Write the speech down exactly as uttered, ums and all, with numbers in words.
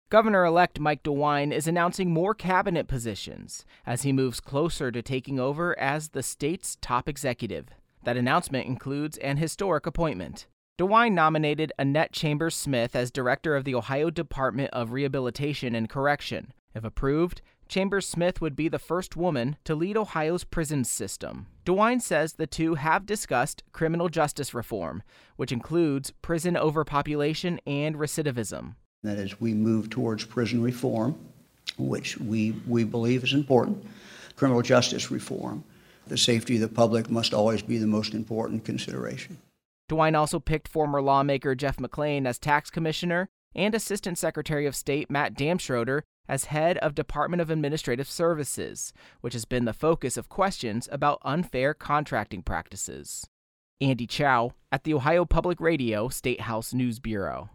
Governor-elect Mike DeWine is announcing more cabinet positions as he moves closer to taking over as the state's top executive. That announcement includes an historic appointment. DeWine nominated Annette Chambers-Smith as director of the Ohio Department of Rehabilitation and Correction. If approved, Chambers-Smith would be the first woman to lead Ohio's prison system. DeWine says the two have discussed criminal justice reform, which includes prison overpopulation and recidivism. That is, we move towards prison reform, which we, we believe is important, criminal justice reform. The safety of the public must always be the most important consideration. DeWine also picked former lawmaker Jeff McLean as tax commissioner and Assistant Secretary of State Matt Damschroeder as head of Department of Administrative Services, which has been the focus of questions about unfair contracting practices. Andy Chow at the Ohio Public Radio State House News Bureau.